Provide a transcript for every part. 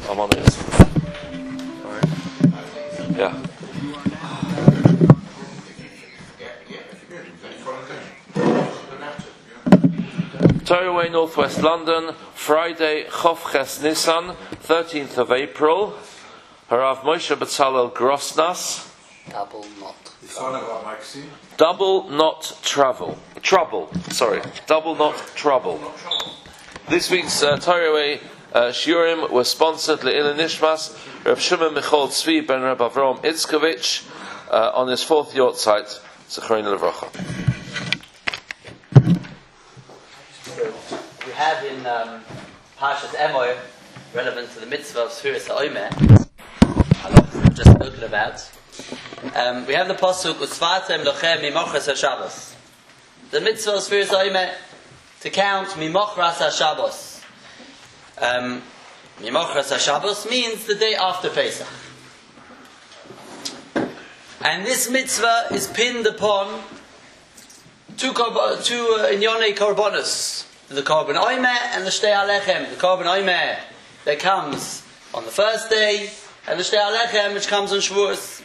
I'm on it. Alright. Yeah. Torah Northwest London, Friday, Chof Ches Nisan, 13th of April. Harav Moshe Betzalel Grosnas. Double not travel. Trouble. Sorry. Double not trouble. This week's Torah Shiurim was sponsored Le'ila Nishmas, Rav Shimon Michal Tzvi ben Reb Avrom Itzkovich on his 4th Yortzeit. Zechrein Levracha. We have in Parshas Emoy, relevant to the mitzvah of Sfiras HaOmer, just spoken about. We have the pasuk Usvatem Lochem Mimochras HaShabbos. The mitzvah of Sfiras HaOmer to count Mimochras HaShabbos. Mimochras HaShabbos means the day after Pesach. And this mitzvah is pinned upon two Inyonei Korbanos. The Korban Omer and the Shtei Alechem. The Korban Omer that comes on the first day, and the Shtei Alechem which comes on Shavuos.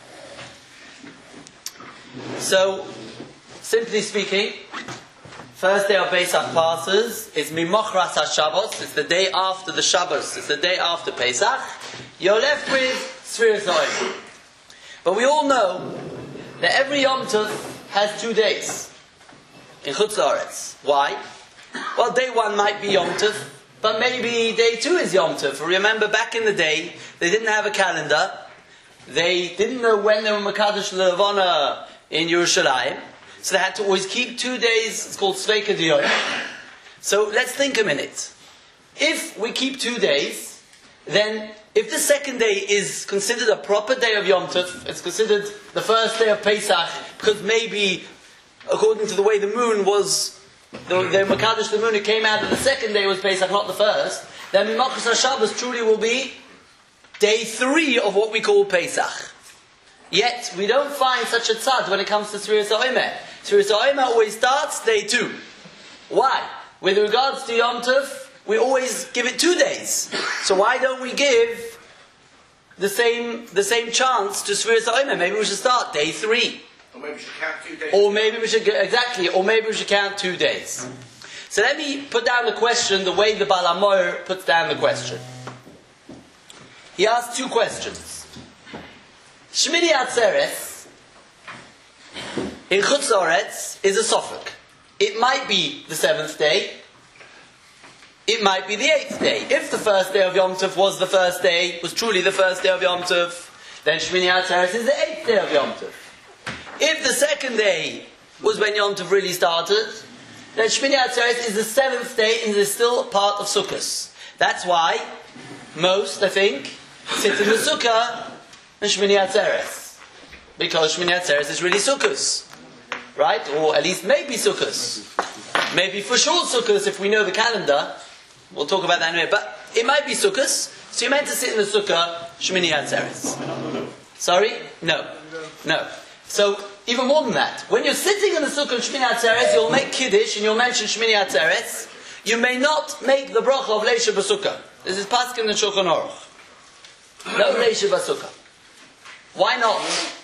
So, simply speaking, first day of Pesach passes is Mimochras HaShabbos. It's the day after the Shabbos. It's the day after Pesach. You're left with Sfiras HaOmer. But we all know that every Yom Tov has 2 days in Chutz La'aretz. Why? Well, day 1 might be Yom Tov, but maybe day 2 is Yom Tov. Remember, back in the day, they didn't have a calendar. They didn't know when they were Mekadosh Levana in Yerushalayim. So they had to always keep 2 days. It's called Sveika D'Yom. So let's think a minute. If we keep 2 days, then if the second day is considered a proper day of Yom Tov, it's considered the first day of Pesach, because maybe, according to the way the moon was, the Mekadosh the moon, it came out that the second day was Pesach, not the first, then Mimochras HaShabbos truly will be day 3 of what we call Pesach. Yet, we don't find such a tzad when it comes to Sfiras HaOmer. Sfiras HaOmer always starts day 2. Why? With regards to Yom Tov, we always give it 2 days. So why don't we give the same chance to Sfiras HaOmer? Maybe we should start day 3. Or maybe we should count 2 days. Or maybe we should count 2 days. So let me put down the question the way the Baal HaMaor puts down the question. He asks 2 questions. Shmini Atzeres in Chutz La'aretz is a suffix. It might be the 7th day. It might be the 8th day. If the first day of Yom Tov was the first day, was truly the first day of Yom Tov, then Shmini Atzeres is the 8th day of Yom Tov. If the second day was when Yom Tov really started, then Shmini Atzeres is the 7th day and is still part of Sukkot. That's why most, I think, sit in the Sukkah and Shmini Atzeres. Because Shmini Atzeres is really Sukkot. Right? Or at least maybe Sukkot. Maybe for sure Sukkot if we know the calendar. We'll talk about that in a minute. But it might be Sukkot. So you're meant to sit in the Sukkah, Shmini Atzeres. Sorry? No. So, even more than that. When you're sitting in the Sukkah of Shmini Atzeres, you'll make Kiddush and you'll mention Shmini Atzeres. You may not make the bracha of Leisha B'Sukkah. This is Paskin and Shulchan Aruch. No Leisha B'Sukkah. Why not?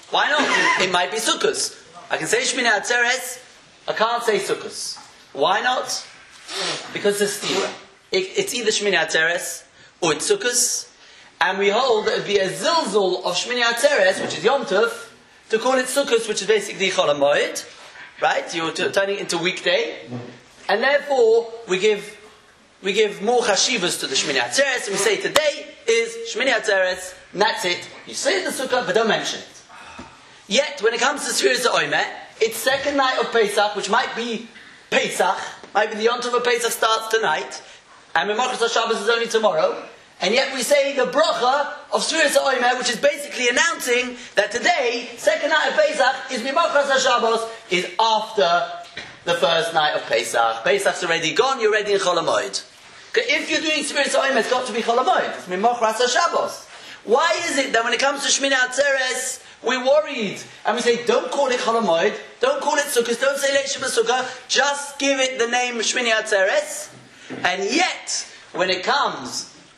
It might be Sukkot. I can say Shmini Atzeres, I can't say Sukkot. Why not? Because it's stira. It's either Shmini Atzeres or it's Sukkot, and we hold that it would be a zilzul of Shmini Atzeres, which is Yom Tov, to call it Sukkot, which is basically Chol HaMoed, right? You're turning it into weekday, and therefore we give more chashivas to the Shmini Atzeres, and we say today is Shmini Atzeres, and that's it. You say the Sukkah, but don't mention it. Yet, when it comes to Sfiras HaOmer, it's second night of Pesach, which might be Pesach, might be the Yom Tov of Pesach starts tonight, and Mimochras HaShabbos is only tomorrow, and yet we say the bracha of Sfiras HaOmer, which is basically announcing that today, second night of Pesach, is Mimochras HaShabbos, is after the first night of Pesach. Pesach's already gone, you're ready in Chol HaMoed. If you're doing Sfiras HaOmer, it's got to be Chol HaMoed. It's Mimochras HaShabbos. Why is it that when it comes to Shmini Atzeres, we're worried, and we say, don't call it Chol HaMoed, don't call it Sukkot, don't say Leisha B'Sukkah, just give it the name Shmini Atzeres, and yet, when it comes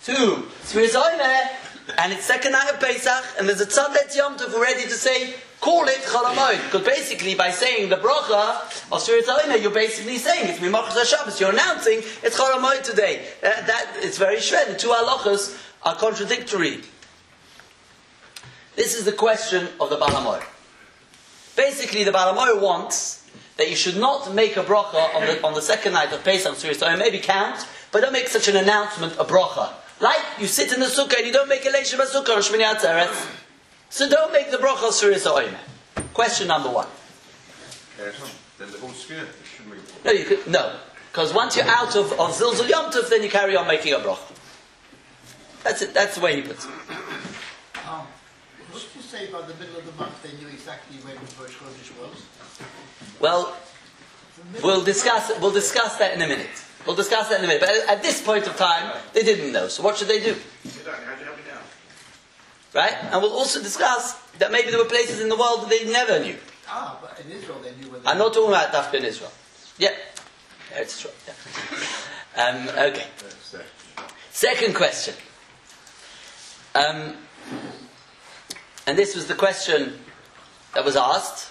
to Sfiras Oimeh, and it's second night of Pesach, and there's a Tzadlet Yom Tov ready to say, call it Chol HaMoed. Because basically, by saying the bracha of Sfiras Oimeh, you're basically saying it's Mimachos HaShabbos. You're announcing it's Chol HaMoed today. It's very shred. The two halachos are contradictory. This is the question of the Baal HaMoed. Basically, the Baal HaMoed wants that you should not make a bracha on the second night of Pesach, Sfiras Oimeh, maybe count, but don't make such an announcement, a bracha. Like you sit in the sukkah and you don't make a leisha b'sukkah on Shmini Atzeres. So don't make the bracha of Sfiras Oimeh. Question number 1. Then the whole sphere should make. No, because once you're out of Zilzul Yom Tov, then you carry on making a bracha. That's it. That's the way he puts it. What did you say about the middle of the month? They knew exactly when the Rosh Chodesh was. Well, we'll discuss that in a minute. But at this point of time, they didn't know. So what should they do? Right? And we'll also discuss that maybe there were places in the world that they never knew. But in Israel they knew when they I'm not talking about Dafka in Israel. Yeah. It's true. Yeah. Okay. Second question. And this was the question that was asked.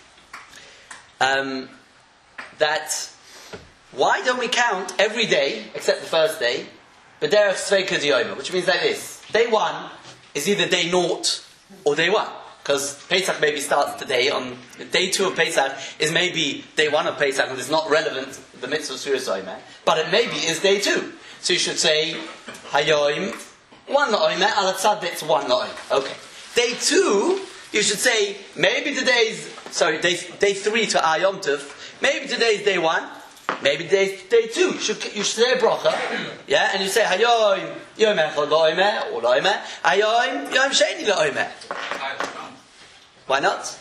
That why don't we count every day, except the first day, B'derech Sveika D'Yoma, which means like this. Day 1 is either day 0 or day 1. Because Pesach maybe starts today, on day 2 of Pesach is maybe day 1 of Pesach, and it's not relevant, the mitzvah of Sfiras Oimeh, but it maybe is day 2. So you should say, Hayoim, 1 Oimeh, Al Tzadet's 1 Oimeh. Okay. Day 2, you should say, maybe today's, day 3 to Ayom Tov, maybe today's day 1, maybe day 2. You should say a bracha, yeah, and you say Hayoim Yom Echad La'Oimeh or La'Oimeh, Hayoim Yom Sheni La'Oimeh. Why not?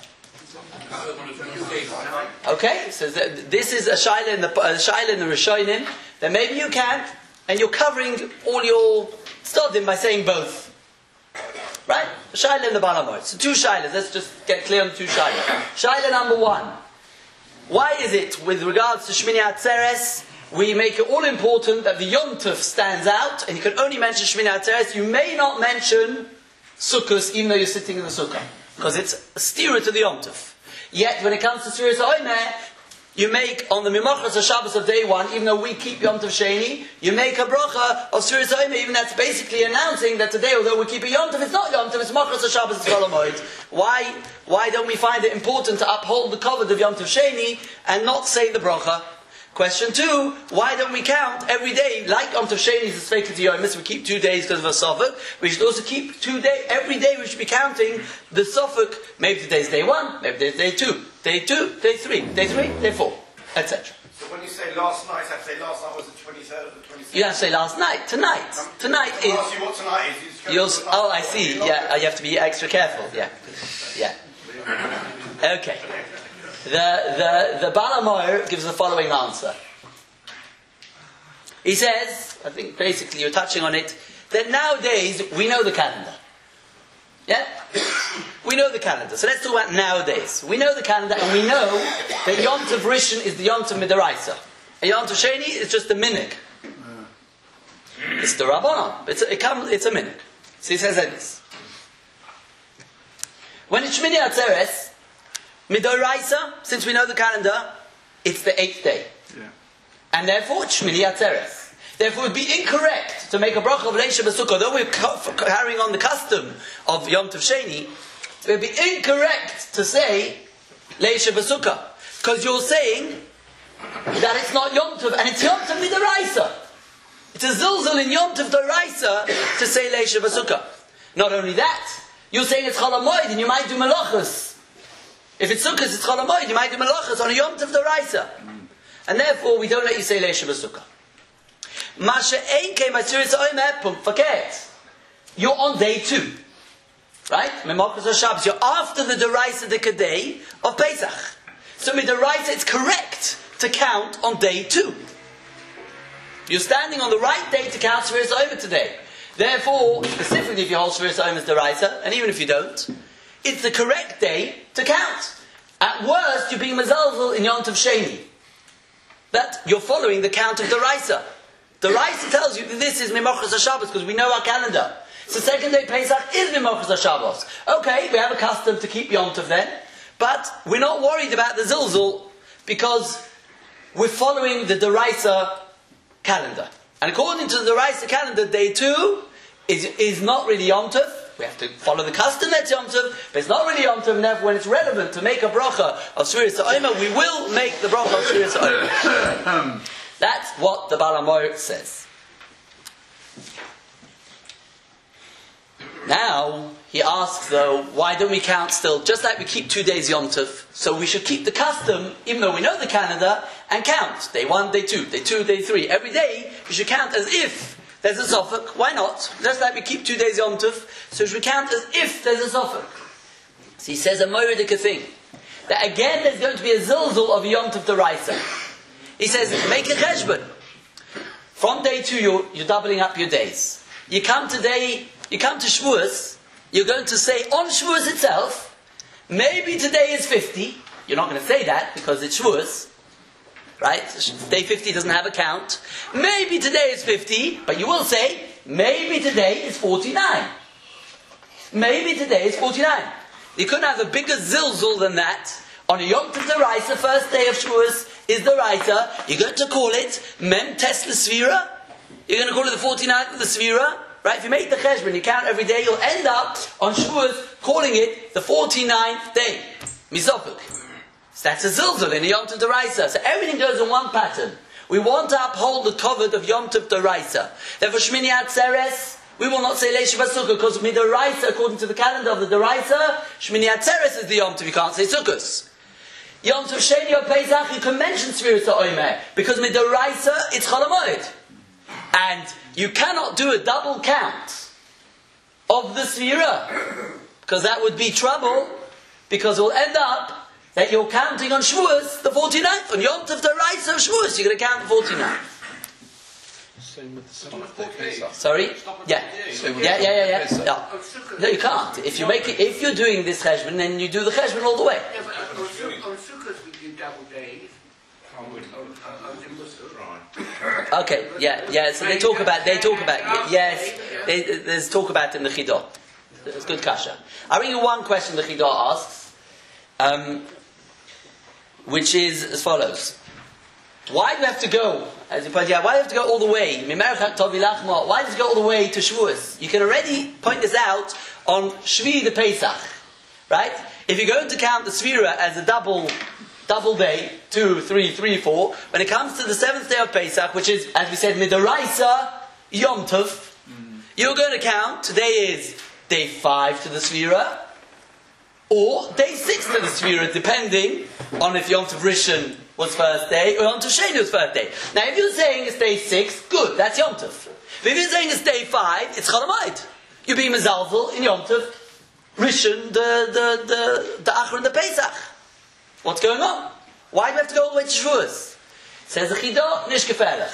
Okay, so this is a shaila in the Rishonim. Then maybe you can, and you're covering all your stodim by saying both. Right? A shaila in the Baal HaMoed. So 2 shailas. Let's just get clear on the 2 shailas. Shaila number 1. Why is it, with regards to Shmini Atzeres, we make it all important that the Yom Tov stands out, and you can only mention Shmini Atzeres, you may not mention Sukkos, even though you're sitting in the Sukkah, because it's a steerer to the Yom Tov. Yet, when it comes to Sfiras Oimeh, you make, on the Mimachos HaShabbos of day 1, even though we keep Yom Tov Sheni, you make a bracha of Sfiras Oimeh, even that's basically announcing that today, although we keep a Yom Tov, it's not Yom Tov, it's Mimachos HaShabbos, it's Chol HaMoed. Why don't we find it important to uphold the covenant of Yom Tov Sheni and not say the bracha? Question 2, why don't we count every day, like Yom Tov Sheni is the Sveika D'Yomis, we keep 2 days because of a Sofuk, we should also keep 2 days, every day we should be counting the Sofuk, maybe today's day 1, maybe today's day 2, day 2, day 3, day 3, day 4, etc. So when you say last night, I have to say last night was the 23rd or the 26th? You have to say last night, tonight. Tonight is... Ask you what tonight is. Oh, I see, yeah, you have to be extra careful, yeah. Okay. The Baal HaMoed gives the following answer. He says, I think basically you're touching on it, that nowadays we know the calendar. Yeah? We know the calendar. So let's talk about nowadays. We know the calendar and we know that Yom Tov Rishon is the Yom Tov Midaraisa. And Yom Tov Sheni is just the minig. It's the Rabbanon. It's a minig. So he says like this. When it's Shmini Atzeres, Midoraisa, since we know the calendar, it's the 8th day. Yeah. And therefore, it's Shmini Atzeres. Therefore, it would be incorrect to make a bracha of Leisha B'Sukkah, though we're carrying on the custom of Yom Tov Sheni, it would be incorrect to say Leisha B'Sukkah. Because you're saying that it's not Yom Tov, and it's Yom Tov Midoraisa. It's a zilzal in Yom Tov Doraisa to say Leisha B'Sukkah. Not only that, you're saying it's Chol HaMoed, and you might do Melachos. If it's Sukkot, it's Chol HaMoed, you might do Melachos on a Yom Tov Doraisa. And therefore, we don't let you say Leisha B'Sukkah. Masha Ein Kei Sfiras Oimeh Pum Faket. You're on day 2. Right? Mimachos HaShabbos. You're after the Doraisa Dekadei of Pesach. So with Doraisa, it's correct to count on day 2. You're standing on the right day to count Sfiras Oimeh today. Therefore, specifically if you hold Sfiras Oimeh as Doraisa, and even if you don't, it's the correct day to count. At worst, you're being mezalzel in Yom Tov Sheni. That you're following the count of Doraisa. The Raisa tells you that this is Mimochas HaShabbos because we know our calendar. So second day Pesach is Mimochas HaShabbos. Okay, we have a custom to keep Yom Tov then, but we're not worried about the Zilzul because we're following the Deraisa calendar. And according to the Deraisa calendar, day 2 is not really Yom Tov. We have to follow the custom that's Yom Tov, but it's not really Yom Tov, and therefore when it's relevant to make a bracha of Sfiras HaOmer, we will make the bracha of Sfiras HaOmer. That's what the Baal HaMaor says. Now, he asks though, why don't we count still, just like we keep 2 days Yom Tov, so we should keep the custom, even though we know the calendar, and count. Day 1, day 2, day 2, day 3. Every day, we should count as if there's a Sofek. Why not? Just like we keep 2 days Yom Tov, so we should count as if there's a Sofek. So he says a Moedik thing, that again there's going to be a Zilzul of Yom Tov Deraisa. He says, make a cheshbon. From day 2, you're doubling up your days. You come to Shavuos, you're going to say on Shavuos itself, maybe today is 50. You're not going to say that because it's Shavuos, right? Day 50 doesn't have a count. Maybe today is 50, but you will say, maybe today is 49. Maybe today is 49. You couldn't have a bigger zilzul than that. On a Yom Tov Deraisa, first day of Shavuos, is the Raisa. You're going to call it Mem Tes L'Sfira. You're going to call it the 49th of the Sfira. Right? If you make the cheshbon, you count every day, you'll end up on Shavuos calling it the 49th day. Mizopuk. So that's a zilzul in Yom Tov Deraisa. So everything goes in one pattern. We want to uphold the covet of Yom Tov Deraisa. Therefore, Shmini Atzeres, we will not say Leish Sukkah because Midaraisa, according to the calendar of the Deraisa, Shmini Atzeres is the Yom Tov. You can't say Sukkos. Yom Tov Sheni or Pesach, you can mention Sfiras HaOmer because Midaraisa, it's Chol HaMoed. And you cannot do a double count of the Sfira because that would be trouble because it will end up that you're counting on Shavuos the 49th. On Yom Tov Deraisa of Shavuos, you're going to count the 49th. Same with the seventh day Pesach. Sorry? Yeah. Yeah. No, you can't. If you're doing this cheshbon, then you do the cheshbon all the way. Yeah, but on Sukkot we do double days. Okay, yeah. So they talk about yes. There's talk about in the Chidah. It's good kasha. I'll bring you one question the Chidah asks, which is as follows: why do we have to go? As you pointed out, why do we have to go all the way? Why does it go all the way to Shavuos? You can already point this out on Shvi the Pesach, right? If you're going to count the Sfira as a double day, 2, 3, 3, 4, when it comes to the 7th day of Pesach, which is, as we said, Midaraisa Yom Tov, you're going to count, today is day 5 to the Sfira, or day 6 to the Sfira, depending on if Yom Tov Rishon was first day, or Yom Tov Sheni was first day. Now, if you're saying it's day 6, good, that's Yom Tov. But if you're saying it's day 5, it's Chol HaMoed. You're being Mezalzel in Yom Tov Rishon, the Achar and the Pesach. What's going on? Why do we have to go all the way to Shavuos? Says the Chidah, Nish Gefährlich.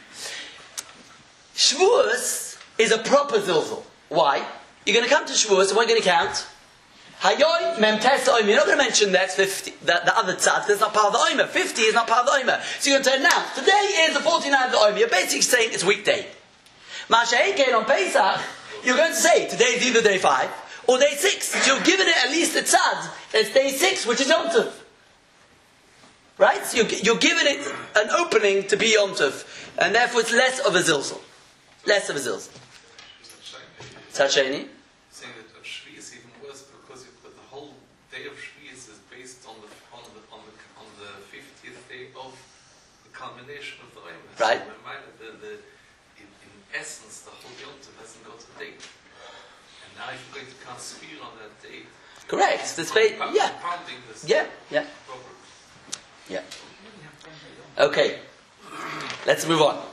Shavuos is a proper zilzul. Why? You're going to come to Shavuos and we're going to count. Hayoy Mem Tes HaOmer. You're not going to mention that's 50, the other tzad, that's not part of the Omer. 50 is not part of the Omer. So you're going to announce, today is the 49th of the Omer. You're basically saying it's weekday. Masha'ekein on Pesach, you're going to say, today is either day 5 or day 6. So you're giving it at least a tzad. It's day 6, which is Yom Tov. Right? So you're giving it an opening to be Yom Tov. And therefore it's less of a zilzul. Less of a zilzul. Tzad Saying that Shvi is even worse because the whole day of Shvi is based on the 50th day of the culmination of the Omer. Right. So in essence, the whole Yom Tov hasn't got a date. And now if you're going to count Shvi on that date, correct. pounding this. Yeah. Okay. Let's move on.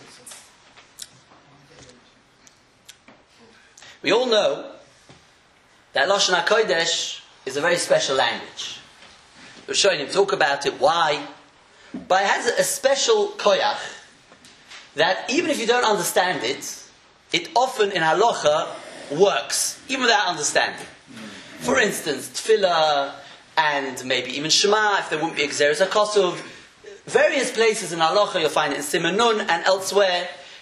We all know that Lashon HaKodesh is a very special language. We're showing him talk about it. Why? But it has a special koyach that even if you don't understand it, it often in halacha works, even without understanding. For instance, tefillah and maybe even Shema, if there wouldn't be Exeris HaKosov. Various places in halacha, you'll find it in Siman Nun and elsewhere,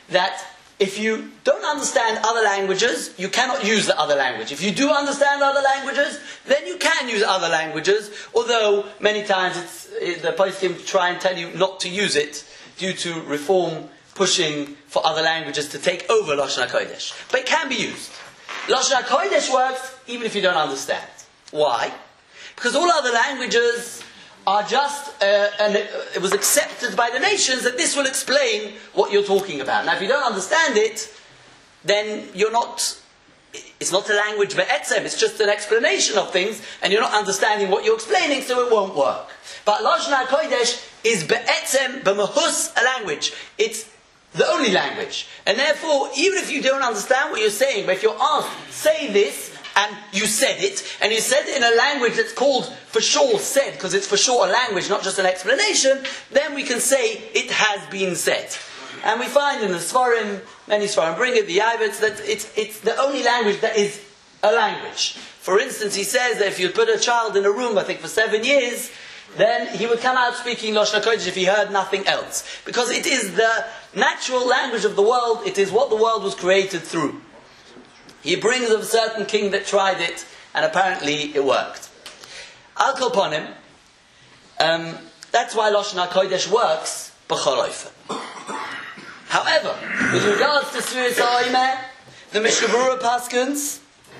that if you don't understand other languages, you cannot use the other language. If you do understand other languages, then you can use other languages, although many times the poskim try and tell you not to use it due to reform pushing for other languages to take over Lashon HaKodesh. But it can be used. Lashon HaKodesh works even if you don't understand. Why? Because all other languages are just, and it was accepted by the nations that this will explain what you're talking about. Now if you don't understand it, then it's not a language be'etzem, it's just an explanation of things, and you're not understanding what you're explaining, so it won't work. But Lashon HaKodesh is be'etzem, b'mahus, a language. It's the only language. And therefore, even if you don't understand what you're saying, but if you're asked, say this, and you said it, and you said it in a language that's called for sure said, because it's for sure a language, not just an explanation, then we can say it has been said. And we find in the Svarim, many Svarim bring it, the Yavits, that it's the only language that is a language. For instance, he says that if you put a child in a room, I think for 7 years, then he would come out speaking Lashon HaKodesh if he heard nothing else. Because it is the natural language of the world, it is what the world was created through. He brings of a certain king that tried it, and apparently it worked. Al kol ponim, that's why Lashon HaKodesh works, b'chol ofen. However, with regards to Sfiras HaOmer, the Mishnah Berurah paskins,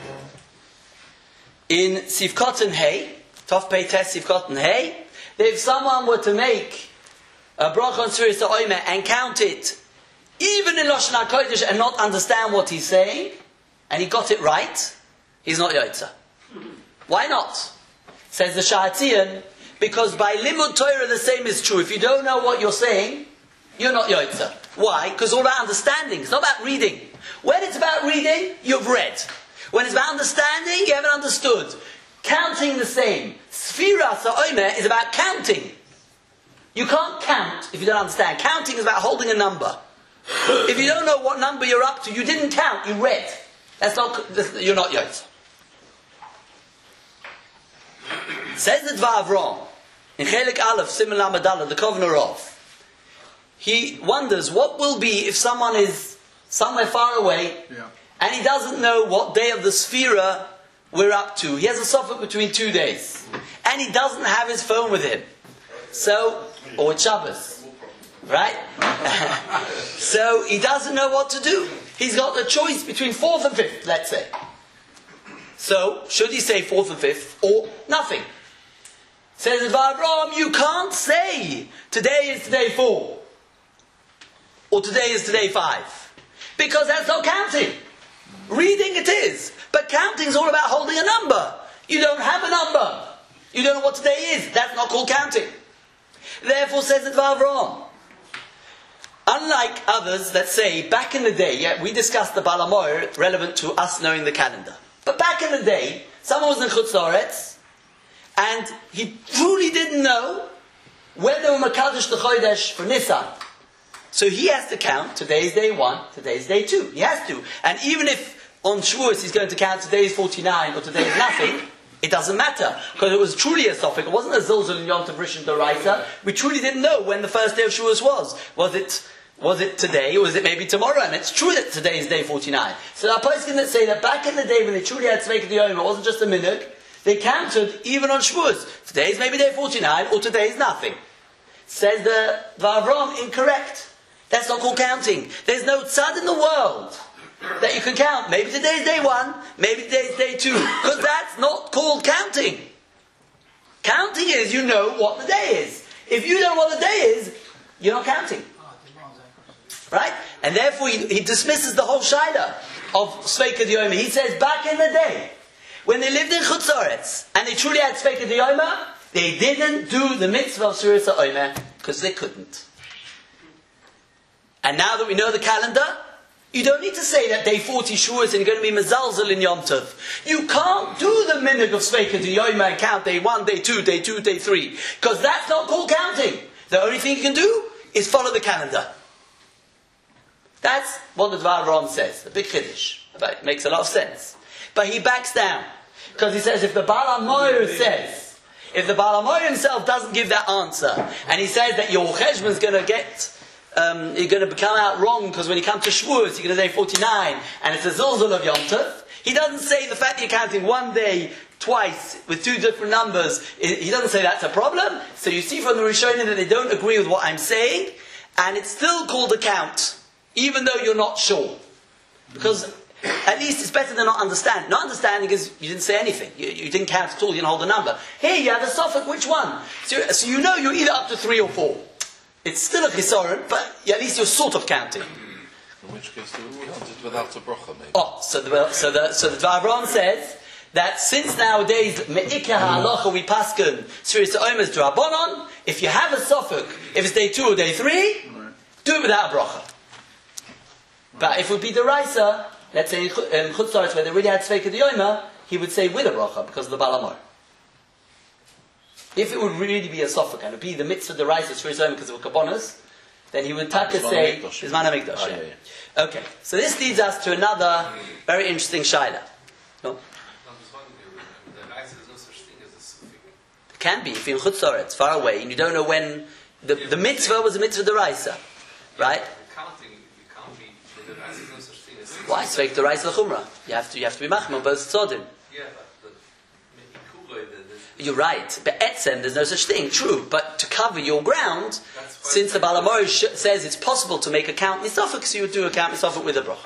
in Sivkot and Hay, Tov Pei Tes Sivkot and Hay, that if someone were to make a bracha on Sfiras HaOmer and count it, even in Lashon HaKodesh, and not understand what he's saying, and he got it right, he's not Yotza. Why not? Says the Sha'atzian, because by Limud Torah the same is true. If you don't know what you're saying, you're not Yotza. Why? Because it's all about understanding. It's not about reading. When it's about reading, you've read. When it's about understanding, you haven't understood. Counting the same. Sfiras HaOmer is about counting. You can't count if you don't understand. Counting is about holding a number. If you don't know what number you're up to, you didn't count, you read. You're not Yotza. Says the Dvar Avram in Chelik Aleph, Siman Lamed Aleph, the Kovner of. He wonders what will be if someone is somewhere far away and he doesn't know what day of the Sphira we're up to. He has a suffix between 2 days and he doesn't have his phone with him. So, or it's Shabbos, right? So he doesn't know what to do. He's got the choice between 4th and 5th, let's say. So, should he say 4th and 5th or nothing? Says the Dvar Avram, you can't say today is today 4 or today is today 5 because that's not counting. Reading it is, but counting is all about holding a number. You don't have a number. You don't know what today is. That's not called counting. Therefore, says the Dvar Avram, unlike others that say, back in the day, we discussed the Baal HaMaor relevant to us knowing the calendar. But back in the day, someone was in Chutz La'aretz, and he truly didn't know whether we're Makadosh the Chodesh for Nisan. So he has to count, today is day 1, today is day 2. He has to. And even if on Shavuos he's going to count today is 49 or today is nothing, it doesn't matter. Because it was truly a suffix. It wasn't a Zilzul in Yom Tov Rishon D'Oraisa. We truly didn't know when the first day of Shavuos was. Was it today, or was it maybe tomorrow? And it's true that today is day 49. So there are poskim that say that back in the day when they truly had Tzveik D'Yom, it wasn't just a minhag, they counted even on Shavuos. Today is maybe day 49, or today is nothing. Says the Dvar Avram, incorrect. That's not called counting. There's no tzad in the world that you can count. Maybe today is day 1, maybe today is day 2. Because that's not called counting. Counting is you know what the day is. If you don't know what the day is, you're not counting. Right? And therefore he dismisses the whole shaila of Tzveika D'Yoma. He says back in the day, when they lived in Chutz La'aretz, and they truly had Tzveika D'Yoma, they didn't do the mitzvah of Sfiras HaOmer, because they couldn't. And now that we know the calendar, you don't need to say that day 40 Shavuos and you're going to be mezalzel in Yom Tov. You can't do the minhag of Tzveika D'Yoma and count day 1, day 2, day 2, day 3. Because that's not called counting. The only thing you can do is follow the calendar. That's what the Dvar Avram says. The big chiddush. It makes a lot of sense. But he backs down. Because he says if the Baal HaMaor says, if the Baal HaMaor himself doesn't give that answer, and he says that your cheshbon is going to get you're going to come out wrong because when you come to Shavuos, you're going to say 49, and it's a Zilzul of Yom Tov. He doesn't say the fact that you're counting one day twice with two different numbers, he doesn't say that's a problem. So you see from the Rishonim that they don't agree with what I'm saying, and it's still called a count, even though you're not sure. Because at least it's better than not understanding. Not understanding is you didn't say anything. You didn't count at all, you didn't hold a number. Here you have a suffix, which one? So you know you're either up to 3 or 4. It's still a chisaron, but at least you're sort of counting. In which case we count it without a bracha, maybe. Oh, so the Dvar Avraham says that since nowadays me'ikah ha'alacha we paskin Sfiras Omer d'Rabbanan, if you have a suffix, if it's day 2 or day 3, do it without a bracha. But if it would be the Raisa, let's say in Chutz La'aretz where they really had Sveika D'Yomer, he would say with a bracha because of the Baal HaMor. If it would really be a suffix and it would be the mitzvah the Raisa Sfiras Omer because of Kabbonos, then he would say Zman HaMikdash. Yeah. Okay, so this leads us to another very interesting shaila. No? It can be if you're in Chutz La'aretz, far away, and you don't know when the mitzvah was a mitzvah deraisa, right? Why Sveik deraisa l'chumra? You have to be machmir both tzodim. Yeah, but you're right. But etzem, there's no such thing. True, but to cover your ground, since the Baal HaMor says it's possible to make a count misafik, you would do a count misafik with a bracha.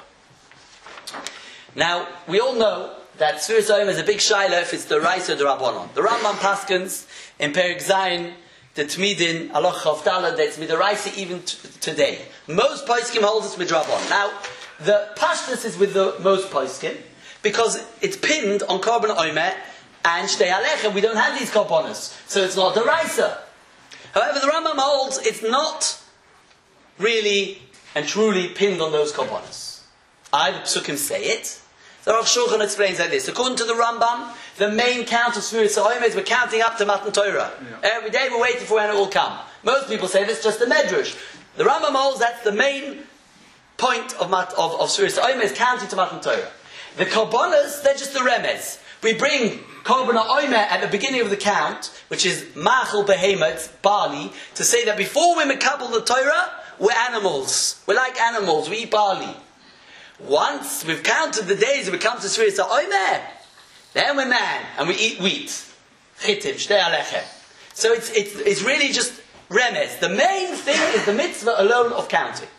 Now we all know that Sfiras Omer is a big shaila if it's the Raisa or the Rabbanon. The Rambam Paskins in Perek Zayin, the Tmidin, Allah Chavdala, that's with the Raisa even today. Most Poskim holds it's with Rabbanon. Now, the Pashtus is with the most Poskim because it's pinned on Korban Omer and Shtei Alechem. We don't have these Korbanos, so it's not the Raisa. However, the Rambam holds it's not really and truly pinned on those Korbanos. I, the Psukim, say it. The Rav Shulchan explains like this. According to the Rambam, the main count of Sfiras Omer is we're counting up to Matan Torah. Yeah. Every day we're waiting for when it will come. Most people say this is just a medrash. The Rambam holds that's the main point of Sfiras Omer is counting to Matan Torah. The Korbanos, they're just the remez. We bring Korban Omer at the beginning of the count, which is Machal Behemoth, barley, to say that before we makabel the Torah, we're animals. We're like animals, we eat barley. Once we've counted the days and we come to Sfiras Omer, then we're man and we eat wheat. Chitim, shtei alechem. So it's really just remez. The main thing is the mitzvah alone of counting.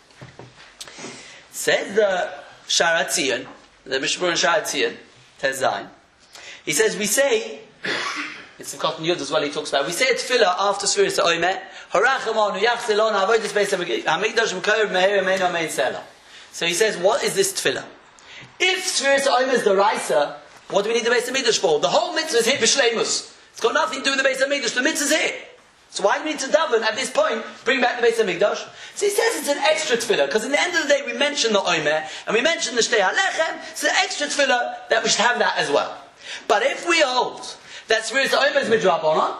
Says the Sha'ar HaTziyun, the Mishmur Sha'ar HaTziyun, Tezayin. He says we say, it's in Cotton Yud as well he talks about, we say a tefillah after Sfiras Omer, Harachamanu yachzilon avodas beis hamikdash mekayir meher meinu amein selah. So he says, what is this tefillah? If Sfiras Omer is the Raisa, what do we need the Beis HaMikdash for? The whole mitzvah is here b'shleimus. It's got nothing to do with the Beis HaMikdash. The mitzvah is here. So why do we need to daven at this point, bring back the Beis HaMikdash? So he says it's an extra tefillah, because in the end of the day we mention the Omer, and we mention the Shtei HaLechem, it's an extra tefillah that we should have that as well. But if we hold that Sfiras Omer is midrabanan,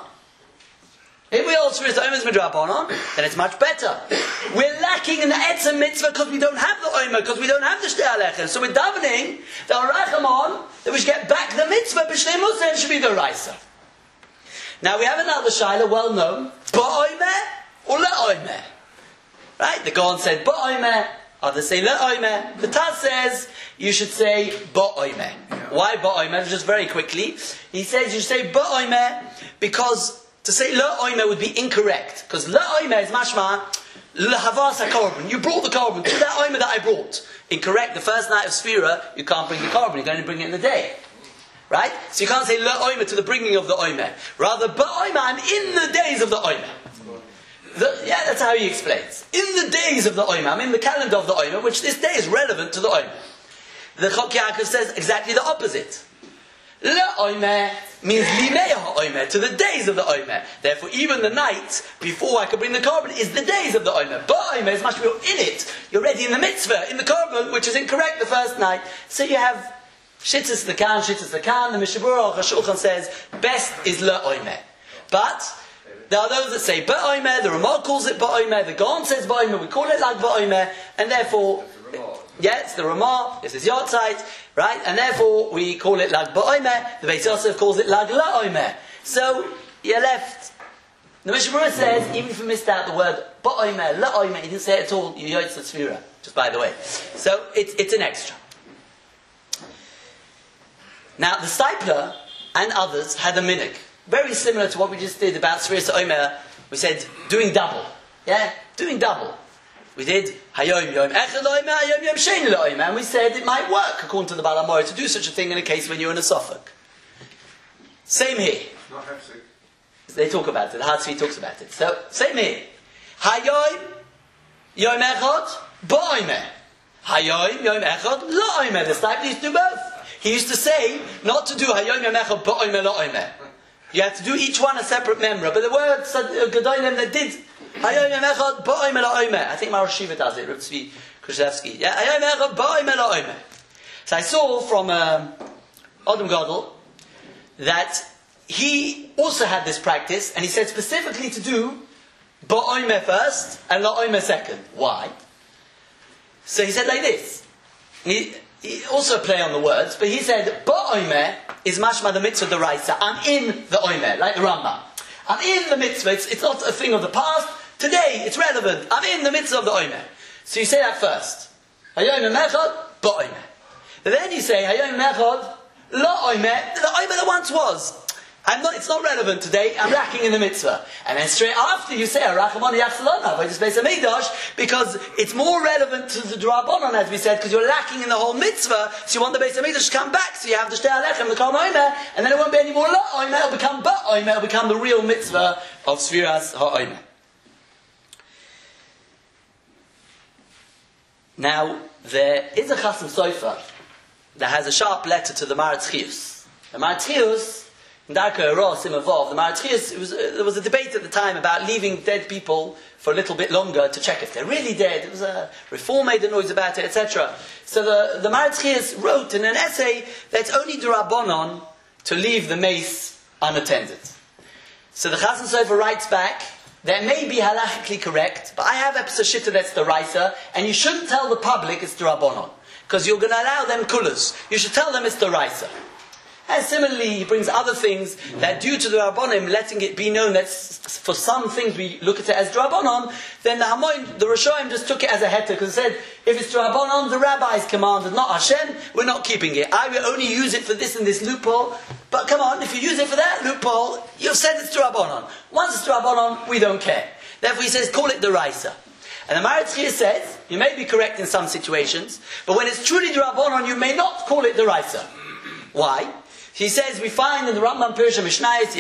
if we hold Sfiras Omer is midrabanan, then it's much better. We're lacking in the etzem mitzvah because we don't have the Omer, because we don't have the Shtei HaLechem. So we're davening the Arachamon that we should get back the mitzvah b'shleimus, and it should be the Raisa. Now we have another shaila, well known, ba'omer or le'omer. Right? The Gaon said ba'omer, others say le'omer. The Taz says you should say ba'omer. Why ba'omer? Just very quickly. He says you should say ba'omer because to say le'omer would be incorrect. Because le'omer is mashma le'havas ha-korban. You brought the korban to that omer that I brought. Incorrect. The first night of Sfira, you can't bring the korban. You can only bring it in the day. Right? So you can't say le'omer to the bringing of the omer. Rather, ba'omer, I'm in the days of the omer. Yeah, that's how he explains. In the days of the omer, I'm in the calendar of the omer, which this day is relevant to the omer. The Chok Yaakov says exactly the opposite. Le'omer means limei ha'omer, to the days of the omer. Therefore, even the night before I can bring the korban is the days of the omer. Ba'omer is much more in it. You're already in the mitzvah, in the korban, which is incorrect the first night. So you have Shittas the Kan. The Mishabura Shulchan says best is le'omer. But there are those that say ba'omer, the Ramah calls it ba'omer, the Gaon says ba'omer, we call it lag ba'omer, and therefore, yeah, it's the Ramah, this is Yortzeit, right? And therefore we call it lag ba'omer, the Beis Yosef calls it lag la'omer. So you're left The Mishnah Berurah says, even if you missed out the word ba'omer, la'omer, he didn't say it at all, you yotz the tzvira, just by the way. So it's an extra. Now the Stipler and others had a minhag, very similar to what we just did about tzvira omer. We said doing double, yeah, doing double. We did hayom yom echad omer, hayom yom sheni omer, and we said it might work according to the Baal HaMaor to do such a thing in a case when you're in a Suffolk. Same here. Not hefsek. They talk about it. The Hatzvi talks about it. So, same here. Hayom yom echad ba'omer. Hayom yom echad la'omer. The Stipler used to do both. He used to say not to do hayom yom echad ba'omer la'omer. You have to do each one a separate memra. But the word Gedolim that did hayom yom echad ba'omer la'omer. I think Marosh Shiva does it. Reb Tzvi Krzyzewski. Yeah, hayom yom echad ba'omer la'omer. So I saw from Adam Gadol that he also had this practice, and he said specifically to do ba'omer first and la'omer second. Why? So he said like this. He also play on the words, but he said ba'omer is mashma the mitzvah deraisa. I'm in the omer, like the Rambam. I'm in the mitzvah. It's not a thing of the past. Today, it's relevant. I'm in the mitzvah of the omer. So you say that first. Hayom echad ba'omer. Then you say hayom echad la'omer. The omer that once was. It's not relevant today, I'm lacking in the mitzvah. And then straight after you say, because it's more relevant to the Drabanon, as we said, because you're lacking in the whole mitzvah, so you want the Beis HaMikdash to come back, so you have the Shtei HaLechem, the Kol Omer, and then it won't be any more La'omer, it'll become Ba'omer, it'll become the real mitzvah of Sfiras HaOmer. Now, there is a Chasam Sofer that has a sharp letter to the Maratz Chiyus. The Maratz Chiyus, there was a debate at the time about leaving dead people for a little bit longer to check if they're really dead. It was a Reform made a noise about it, etc. So the Maratz Chiyus wrote in an essay that it's only D'Rabbanan to leave the mace unattended. So the Chasam Sofer writes back, that may be halachically correct, but I have a Shita that's the Raisa, and you shouldn't tell the public it's D'Rabbanan, because you're going to allow them kulas. You should tell them it's the Raisa. And similarly, he brings other things that due to the Rabbanim letting it be known that for some things we look at it as Rabbanon, then the Rishonim just took it as a heter, because it said, if it's Rabbanon, the rabbis commanded, not Hashem, we're not keeping it. I will only use it for this and this loophole, but come on, if you use it for that loophole, you've said it's Rabbanon. Once it's Rabbanon, we don't care. Therefore he says, call it the Raisa. And the Maratz Chiyus says, you may be correct in some situations, but when it's truly Rabbanon, you may not call it the Raisa. Why? He says we find in the Rambam Pirush Mishnayos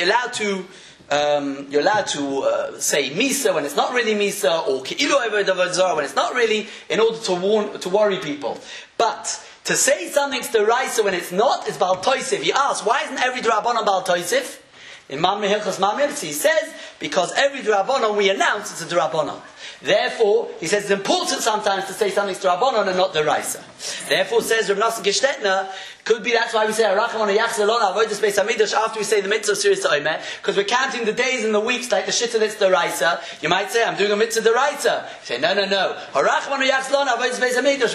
you're allowed to say Misa when it's not really Misa, or Ki'ilu Oved Avodah Zarah when it's not really, in order to worry people. But to say something's D'Oraisa when it's not is Baal Toisif. He asks, why isn't every D'Rabbanan Baal Toisif? In Mamre Hilchos Mamre, he says, because every D'Rabbanan we announce it's a D'Rabbanan. Therefore, he says it's important sometimes to say something's D'Rabbanan and not D'Oraisa. Therefore, says Rav Nosson Gestetner, could be that's why we say Aracham on a Yachzalon Avodas Beis HaMikdash after we say the mitzvah of Sfiras Omer, because we're counting the days and the weeks like the Shitta that's D'Oraisa. You might say, I'm doing a mitzvah D'Oraisa. You say, no. Aracham on a Yachzalon Avodas Beis HaMikdash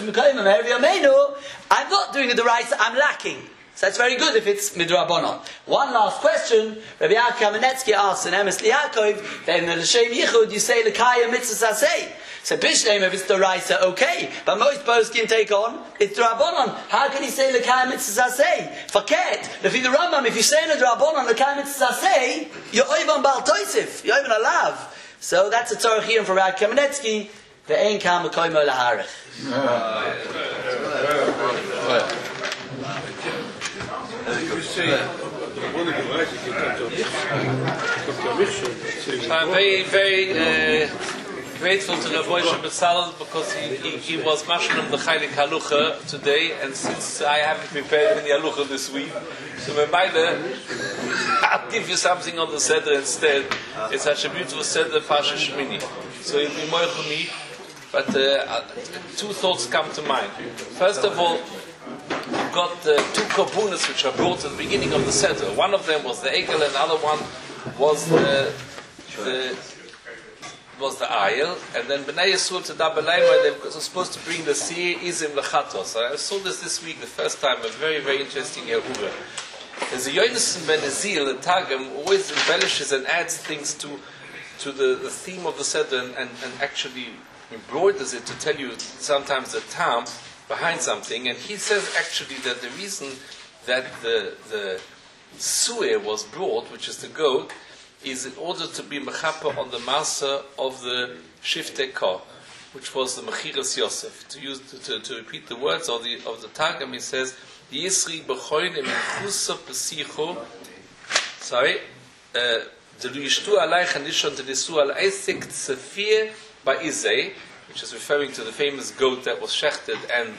I'm not doing a D'Oraisa, I'm lacking. So that's very good if it's midrabanon. One last question. Rabbi Yaakov Kamenetsky asks in Emes Liakov, then in the Shem Yichud you say L'kaya mitzvah saseh. So Bishleim if it's D'Oraisa, okay. But most poskim take on, it's D'Rabbanon. How can he say L'kaya mitzvah saseh? Faket. Lefi the Rambam, if you say in a D'Rabbanon L'kaya mitzvah saseh, you're over on Baal Toisif. You're even a lav. So that's a Torah here from Rabbi Kamenetsky. Ve'ein kam l'koymo l'harech. I'm very, very grateful to Rav Moshe Betzalel because he was mashing the Chaylik Halucha today, and since I haven't prepared any Halucha this week, so I'll give you something on the Seder instead. It's such a beautiful Seder, Pasha Shmini. So you'll be more for me, but two thoughts come to mind. First of all, we've got two korbanos which are brought at the beginning of the Seder. One of them was the Egel, and the other one was the Ayel. And then Bnei Yisrael to Dabelayma, they were supposed to bring the Seir Izim Lechatos. I saw this week, the first time, a very, very interesting Yehuda. There's a Yonason Ben Azil, the Targum, always embellishes and adds things to to the theme of the Seder and actually embroiders it to tell you sometimes the time behind something. And he says actually that the reason that the sueh was brought, which is the goat, is in order to be mechaper on the masa of the shiftei kah, which was the mechiras Yosef. To repeat the words of the Targum, he says, Yisri b'choin emichusa pesicho. Sorry. Which is referring to the famous goat that was shechted and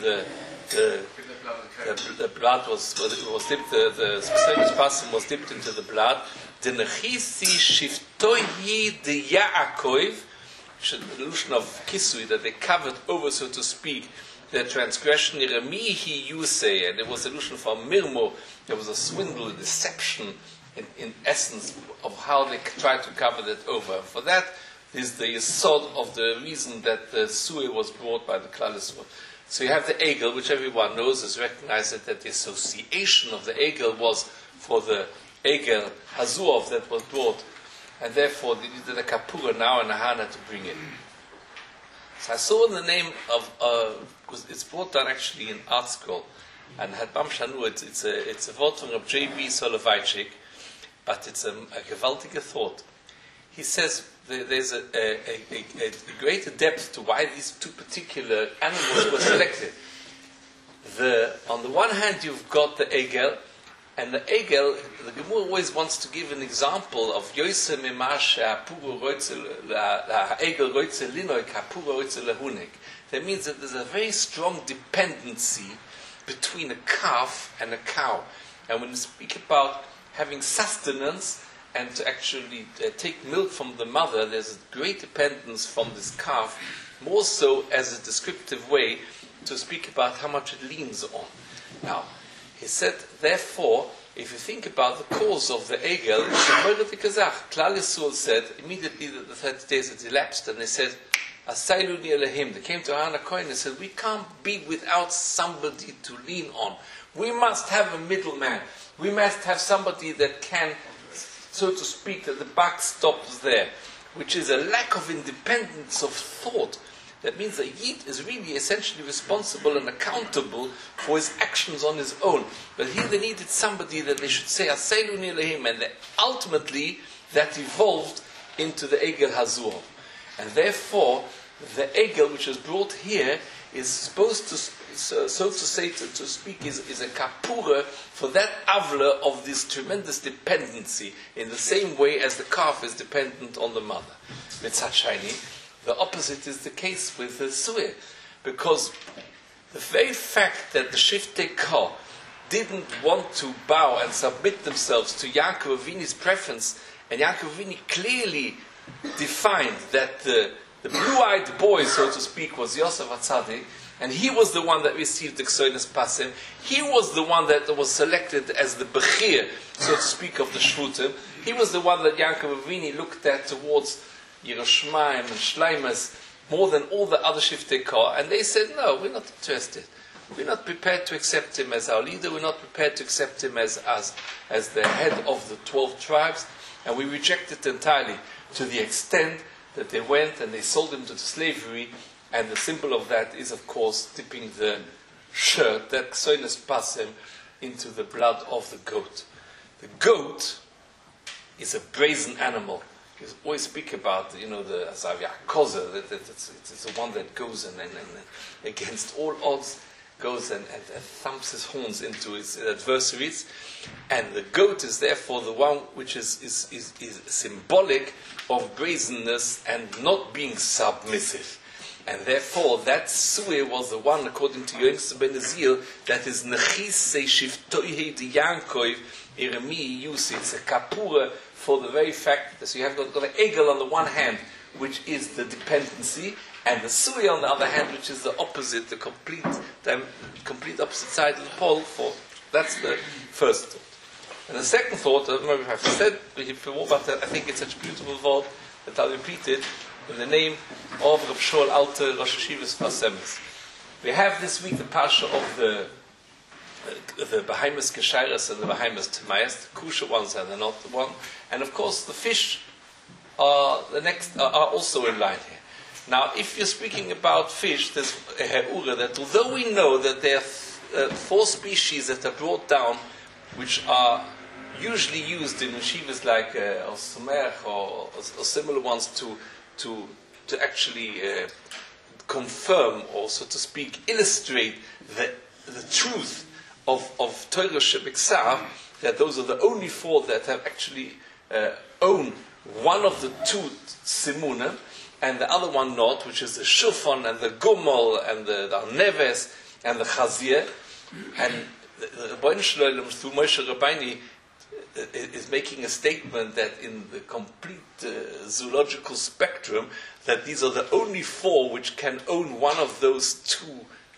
the blood was dipped, the specific person was dipped into the blood. The nechisi shiftohi de Yaakov, which is the illusion of kisui, that they covered over, so to speak, the transgression. Yeremihi Yusei, and it was illusion for mirmo. There was a swindle, a deception, in essence of how they tried to cover that over. For that is the yesod of the reason that the sueh was brought by the Klal Yisrael. So you have the egel, which everyone knows is recognized that the association of the egel was for the egel hazuov that was brought, and therefore they needed a kapura now and a hana to bring it. So I saw in the name of because it's brought down actually in Art Scroll, and Hadbam Shanu, it's a voting of J.B. Soloveitchik, but it's a gewaltige thought. He says there's a greater depth to why these two particular animals were selected. On the one hand, you've got the egel, and the egel, the Gemara always wants to give an example of Yosef Mimash Hapuru Roitzel Egel Roitzel Linoik Hapuru Roitzel Lahunik. That means that there's a very strong dependency between a calf and a cow. And when you speak about having sustenance and to actually take milk from the mother, there's a great dependence from this calf, more so as a descriptive way to speak about how much it leans on. Now, he said, therefore, if you think about the cause of the egel, Klal Yisrael said, immediately that the 30 days had elapsed, and they said, Asailu ni Elohim. They came to Aaron HaKohen and said, we can't be without somebody to lean on. We must have a middleman. We must have somebody that can, so to speak, that the buck stops there, which is a lack of independence of thought. That means that Yid is really essentially responsible and accountable for his actions on his own. But here they needed somebody that they should say, Aseilu ni Elohim, and ultimately that evolved into the Egel Hazur. And therefore, the Egel, which is brought here, is supposed to, so to say, to speak, is a kapura for that avla of this tremendous dependency, in the same way as the calf is dependent on the mother. Mitzat Shani, the opposite is the case with the sueh, because the very fact that the Shiftei Kah didn't want to bow and submit themselves to Yaakov Avini's preference, and Yaakov Avini clearly defined that the blue-eyed boy, so to speak, was Yosef HaTzadik, and he was the one that received the Ksoinas Pasim. He was the one that was selected as the Bechir, so to speak, of the Shvutim. He was the one that Yaakov Avini looked at towards Yerushalayim and Shleimus more than all the other Shiftei Kah, and they said, no, we're not interested. We're not prepared to accept him as our leader. We're not prepared to accept him as the head of the 12 tribes, and we reject it entirely, to the extent that they went and they sold him to slavery, and the symbol of that is, of course, dipping the shirt, that Ksoinas Pasim, into the blood of the goat. The goat is a brazen animal. You always speak about, the Azavia Koza, it's the one that goes and against all odds goes and thumps his horns into his adversaries, and the goat is therefore the one which is symbolic of brazenness and not being submissive. And therefore, that sueh was the one, according to Yosef ben Azil, that is Nechise Shiftoihe de Yankov Eremi Yusi. It's a kapura for the very fact that, so you have got an egel on the one hand, which is the dependency, and the sueh on the other hand, which is the opposite, the complete opposite side of the pole. That's the first thought. And the second thought, I don't know if I've said before, but I think it's such a beautiful thought that I'll repeat it in the name of Rav Shaul Alter, Rosh Hashivas Pasemis. We have this week the parsha of the Behemoth Geshairas and the Behemoth Temayas, the kosher ones and the not the one, and of course the fish are also in line here. Now, if you're speaking about fish, there's a he'ura that although we know that there are 4 species that are brought down, which are usually used in yeshivas like Osmerch or similar ones to actually confirm or, so to speak, illustrate the truth of Torah Shebiksav, that those are the only 4 that have actually own one of the 2 simunim, and the other one not, which is the shufan and the gumel and the neves and the chazir. And the Rebbeinu Shalom through Moshe Rabbeinu is making a statement that in the complete zoological spectrum, that these are the only 4 which can own one of those 2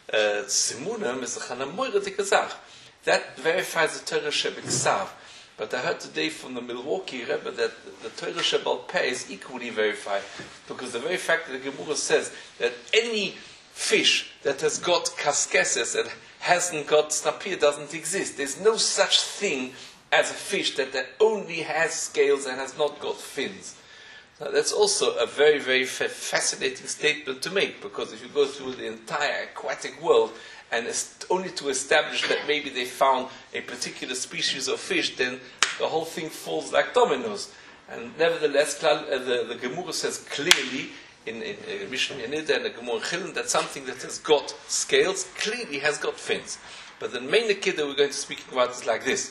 simunim, is the Chanamoira Dikazach. That verifies the Torah Shebiksav. But I heard today from the Milwaukee Rebbe that the Torah Shebal Peh is equally verified, because the very fact that the Gemara says that any fish that has got kaskeses and hasn't got snapir doesn't exist. There's no such thing as a fish that only has scales and has not got fins. Now, that's also a very, very fascinating statement to make, because if you go through the entire aquatic world, and only to establish that maybe they found a particular species of fish, then the whole thing falls like dominoes. And nevertheless, the Gemara says clearly in Mishnah Yenida and the Gemara Chilin that something that has got scales clearly has got fins. But the main Nikita we're going to speak about is like this: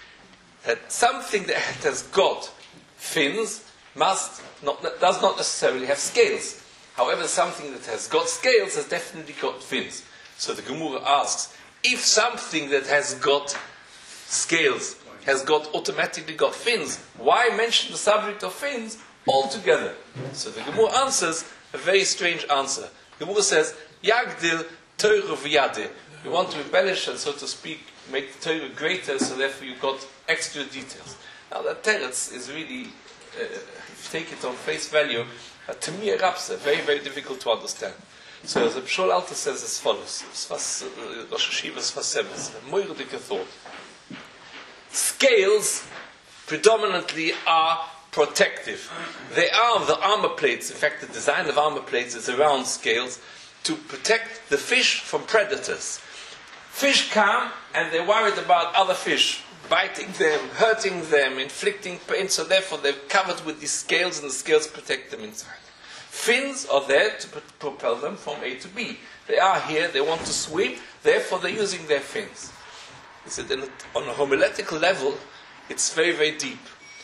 that something that has got fins does not necessarily have scales. However, something that has got scales has definitely got fins. So the Gemara asks, if something that has got scales has automatically got fins, why mention the subject of fins altogether? So the Gemara answers a very strange answer. The Gemara says, Yagdil Torah v'yadeh. You want to embellish and, so to speak, make the Torah greater, so therefore you've got extra details. Now that teretz is really, if you take it on face value, to me, very, very difficult to understand. So the Pshol Alta says as follows: Rosh Hashivas Fasemes, a moirdik thought. Scales predominantly are protective. They are the armor plates. In fact, the design of armor plates is around scales to protect the fish from predators. Fish come and they're worried about other fish biting them, hurting them, inflicting pain, so therefore they're covered with these scales, and the scales protect them inside. Fins are there to propel them from A to B. They are here, they want to swim, therefore they're using their fins. He said, on a homiletical level, it's very, very deep.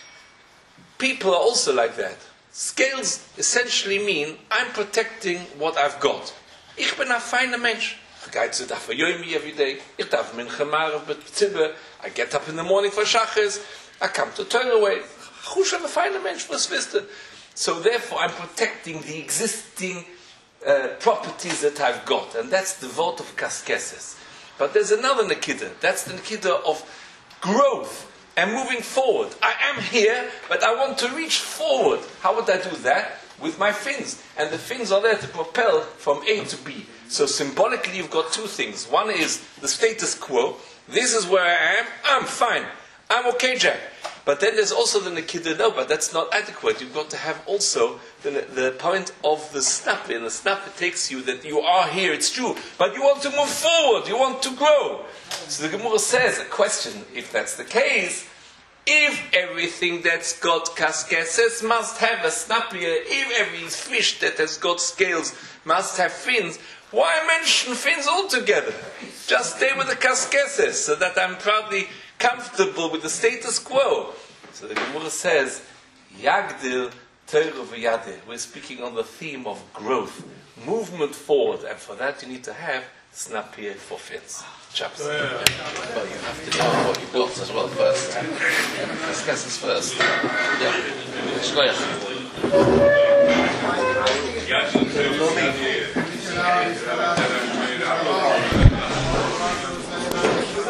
People are also like that. Scales essentially mean, I'm protecting what I've got. Ich bin ein feiner Mensch. Ich gehe zu Daf Yomi every day. Ich darf mincha marav mit Tzibbe. I get up in the morning for Shachris. I come to turn away. Chush, I'm a feiner Mensch, was wisst ihr? So therefore, I'm protecting the existing properties that I've got, and that's the vote of kaskeses. But there's another Nikida. That's the Nikida of growth and moving forward. I am here, but I want to reach forward. How would I do that? With my fins. And the fins are there to propel from A to B. So symbolically, you've got 2 things. One is the status quo. This is where I am. I'm fine. I'm okay, Jack. But then there's also the Nikida, no, but that's not adequate. You've got to have also the point of the snap. In the snap, it takes you that you are here, it's true, but you want to move forward, you want to grow. So the Gemara says, a question, if that's the case, if everything that's got kaskeses must have a snappier, if every fish that has got scales must have fins, why mention fins altogether? Just stay with the kaskeses, so that I'm proudly comfortable with the status quo. So the Gemara says, Yagdil Torah v'yadeh. We're speaking on the theme of growth, movement forward, and for that you need to have snappier for fins. Chaps. Well, you have to know what you've got as well first. Discuss this first. Yeah.